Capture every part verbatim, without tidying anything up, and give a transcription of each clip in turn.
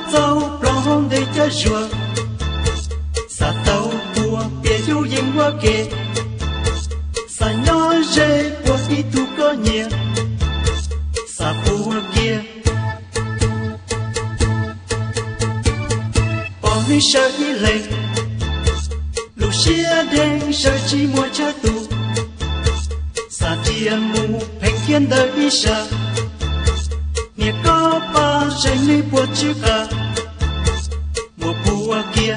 dâu plong để cho rùa sa tàu bùa bia du yên hoa kê sa nhỏ rê bùa đi tu có nhẹ sa bùa kia bỏ mi sợ đi lệ lù xia đen sợ chỉ mua cha tu sa tia mù phèn thiên đời đi sợ nhẹ có ba rơi nơi bùa chữ cả mùa bùa kia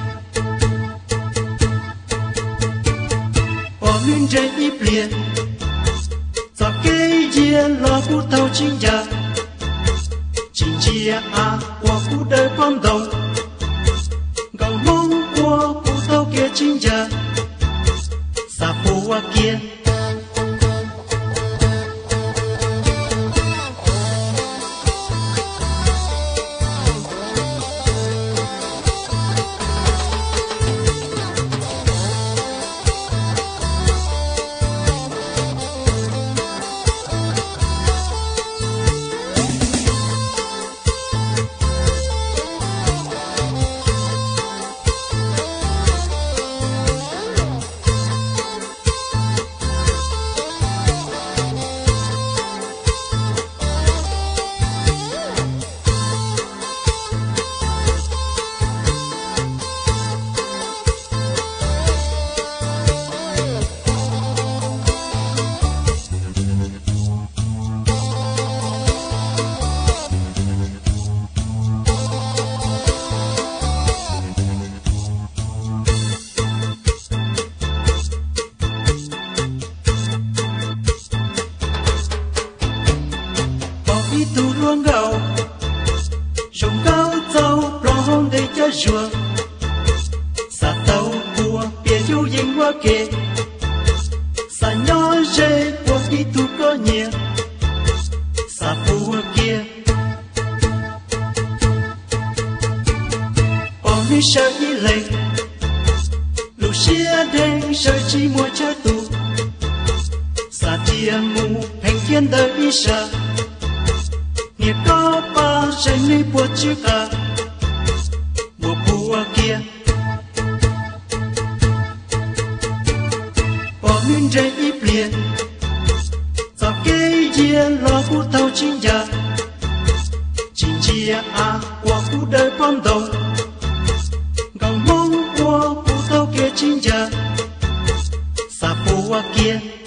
bỏ nguyên rơi đi liền cho cái gì lo cú tàu chính gia chính chia à qua cú đời con đầu gầu mong qua cú tàu kia chính gia sa bùa kia đi tu luông gạo rồng cao dâu plong để cho rùa sa tàu bùa bia du yên hoa kê sa nhỏ rê bùa đi tu có nhẹ sa bùa kia bỏ mi sợ đi lệ lù xia đen sợ chỉ mua cha tu sa tia mù phèn thiên đời đi sợ nhẹ có ba rơi nơi bùa chữ cả mùa bùa kia bỏ nguyên rơi đi liền cho cái gì lo cú tàu chính gia chính chia à qua cú đời con đầu gầu mong qua cú tàu kia chính gia sa bùa kia